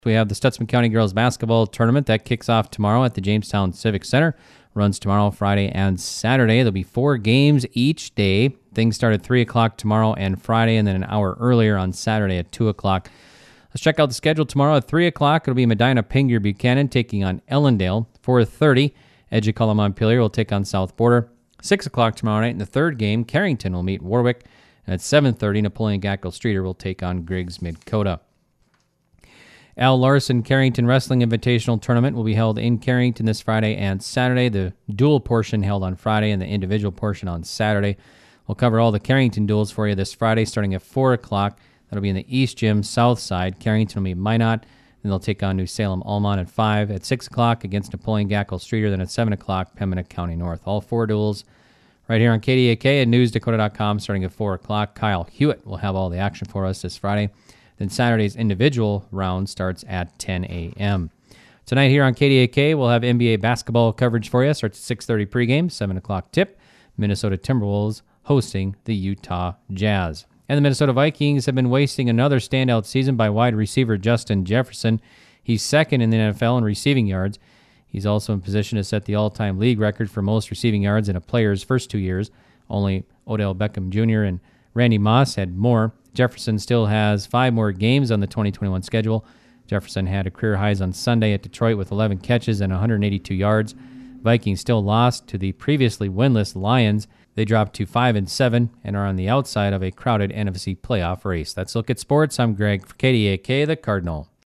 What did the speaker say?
We have the Stutsman County Girls Basketball Tournament that kicks off tomorrow at the Jamestown Civic Center. Runs tomorrow, Friday, and Saturday. There'll be 4 games each day. Things start at 3 o'clock tomorrow and Friday, and then an hour earlier on Saturday at 2 o'clock. Let's check out the schedule tomorrow at 3 o'clock. It'll be Medina Pingree Buchanan taking on Ellendale. 4:30, Edgeculla Montpelier will take on South Border. 6 o'clock tomorrow night in the third game, Carrington will meet Warwick. And at 7:30, Napoleon Gackle Streeter will take on Griggs Midkota. Al Larson Carrington Wrestling Invitational Tournament will be held in Carrington this Friday and Saturday. The dual portion held on Friday and the individual portion on Saturday. We'll cover all the Carrington duels for you this Friday starting at 4 o'clock. That'll be in the East Gym, South Side. Carrington will meet Minot. Then they'll take on New Salem Almont at 5. At 6 o'clock against Napoleon Gackle Streeter. Then at 7 o'clock, Pembina County North. All 4 duels right here on KDAK and NewsDakota.com starting at 4 o'clock. Kyle Hewitt will have all the action for us this Friday. Then Saturday's individual round starts at 10 a.m. Tonight here on KDAK, we'll have NBA basketball coverage for you. Starts at 6:30 pregame, 7 o'clock tip. Minnesota Timberwolves hosting the Utah Jazz. And the Minnesota Vikings have been wasting another standout season by wide receiver Justin Jefferson. He's second in the NFL in receiving yards. He's also in position to set the all-time league record for most receiving yards in a player's first 2 years. Only Odell Beckham Jr. and Randy Moss had more. Jefferson still has 5 more games on the 2021 schedule. Jefferson had a career highs on Sunday at Detroit with 11 catches and 182 yards. Vikings still lost to the previously winless Lions. They dropped to 5-7 and are on the outside of a crowded NFC playoff race. That's a look at sports. I'm Greg for KDAK, the Cardinal.